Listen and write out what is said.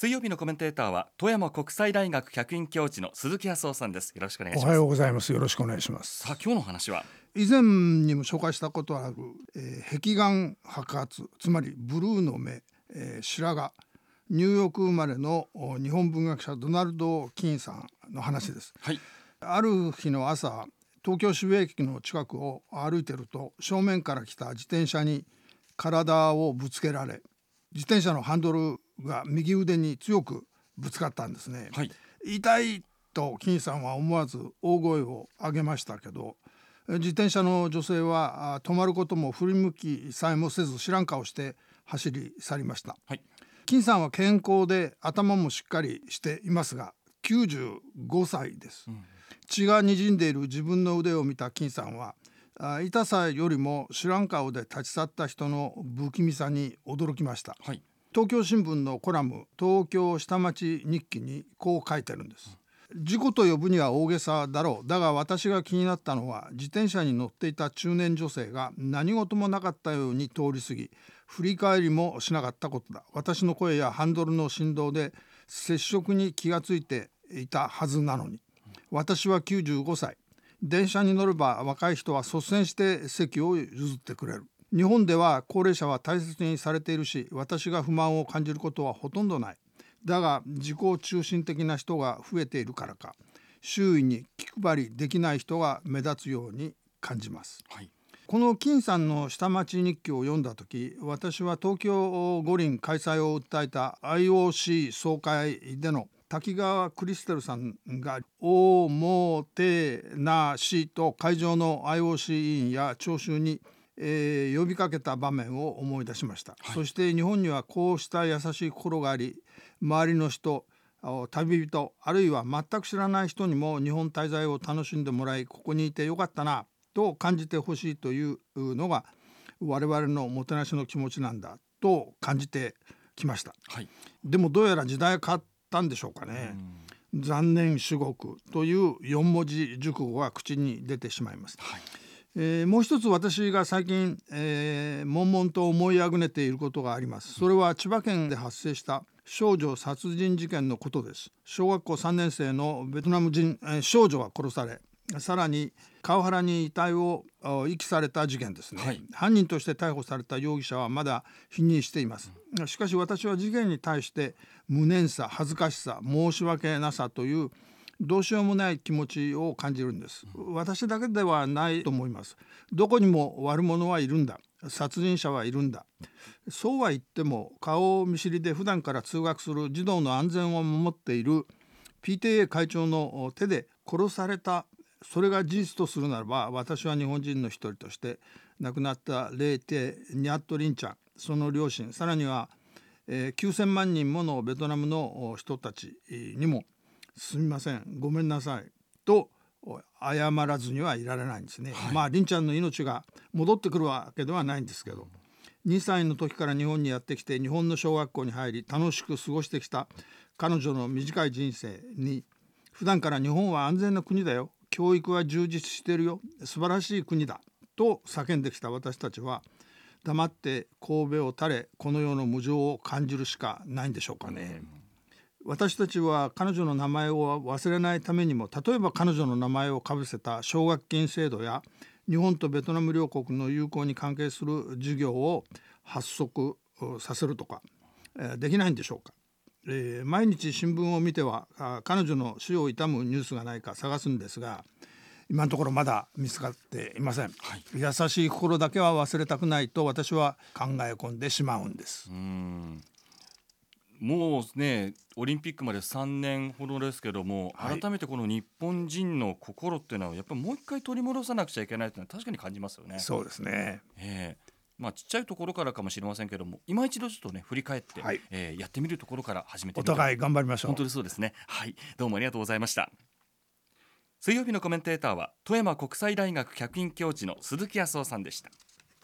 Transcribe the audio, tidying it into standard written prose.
水曜日のコメンテーターは富山国際大学客員教授の鈴木康夫さんです。よろしくお願いします。 おはようございます。よろしくお願いします。 さあ今日の話は以前にも紹介したことある、壁眼白髪、つまりブルーの目、白髪、ニューヨーク生まれの日本文学者ドナルド・キーンさんの話です、 はい、 ある日の朝、東京渋谷駅の近くを歩いていると、正面から来た自転車に体をぶつけられ、自転車のハンドルが右腕に強くぶつかったんですね、 はい、 痛いと金さんは思わず大声を上げましたけど、自転車の女性は止まることも振り向きさえもせず知らん顔して走り去りました、 はい、 金さんは健康で頭もしっかりしていますが95歳です、血がにじんでいる自分の腕を見た金さんは痛さよりも知らん顔で立ち去った人の不気味さに驚きました、 はい、 東京新聞のコラム東京下町日記にこう書いてるんです、事故と呼ぶには大げさだろう。だが私が気になったのは自転車に乗っていた中年女性が何事もなかったように通り過ぎ振り返りもしなかったことだ。私の声やハンドルの振動で接触に気がついていたはずなのに。私は95歳。電車に乗れば若い人は率先して席を譲ってくれる。日本では高齢者は大切にされているし、私が不満を感じることはほとんどない。だが自己中心的な人が増えているからか、周囲に気配りできない人が目立つように感じます、はい、この金さんの下町日記を読んだ時、私は東京五輪開催を訴えた IOC 総会での滝川クリステルさんがおもてなしと会場の IOC 委員や聴衆に呼びかけた場面を思い出しました、はい、そして日本にはこうした優しい心があり、周りの人、旅人、あるいは全く知らない人にも日本滞在を楽しんでもらい、ここにいてよかったなと感じてほしいというのが我々のもてなしの気持ちなんだと感じてきました、はい、でもどうやら時代変わったんでしょうかね。残念至極という4文字熟語が口に出てしまいます、はい、もう一つ私が最近、悶々と思いあぐねていることがあります。それは千葉県で発生した少女殺人事件のことです。小学校3年生のベトナム人、少女が殺され、さらに川原に遺体を遺棄された事件ですね、はい、犯人として逮捕された容疑者はまだ否認しています、しかし私は事件に対して無念さ、恥ずかしさ、申し訳なさというどうしようもない気持ちを感じるんです。私だけではないと思います。どこにも悪者はいるんだ、殺人者はいるんだ。そうは言っても顔見知りで普段から通学する児童の安全を守っている PTA 会長の手で殺された、それが事実とするならば、私は日本人の一人として亡くなったレイテ・ニャットリンちゃん、その両親、さらには、9000万人ものベトナムの人たちにもすみません、ごめんなさいと謝らずにはいられないんですね、はい、リンちゃんの命が戻ってくるわけではないんですけど、2歳の時から日本にやってきて日本の小学校に入り楽しく過ごしてきた彼女の短い人生に、普段から日本は安全な国だよ、教育は充実しているよ、素晴らしい国だと叫んできた私たちは黙って頭を垂れ、この世の無常を感じるしかないんでしょうかね。私たちは彼女の名前を忘れないためにも、例えば彼女の名前をかぶせた奨学金制度や日本とベトナム両国の友好に関係する事業を発足させるとか、できないんでしょうか。毎日新聞を見ては彼女の死を悼むニュースがないか探すんですが、今のところまだ見つかっていません、はい、優しい心だけは忘れたくないと私は考え込んでしまうんです。 もうね、オリンピックまで3年ほどですけども、はい、改めてこの日本人の心っていうのはやっぱりもう一回取り戻さなくちゃいけないというのは確かに感じますよね。 そうですね、 ちっちゃいところからかもしれませんけども、今一度ちょっとね振り返って、はい、やってみるところから始めてみて、 お互い頑張りましょう。 本当にそうですね。はい、どうもありがとうございました。水曜日のコメンテーターは富山国際大学客員教授の鈴木康夫さんでした。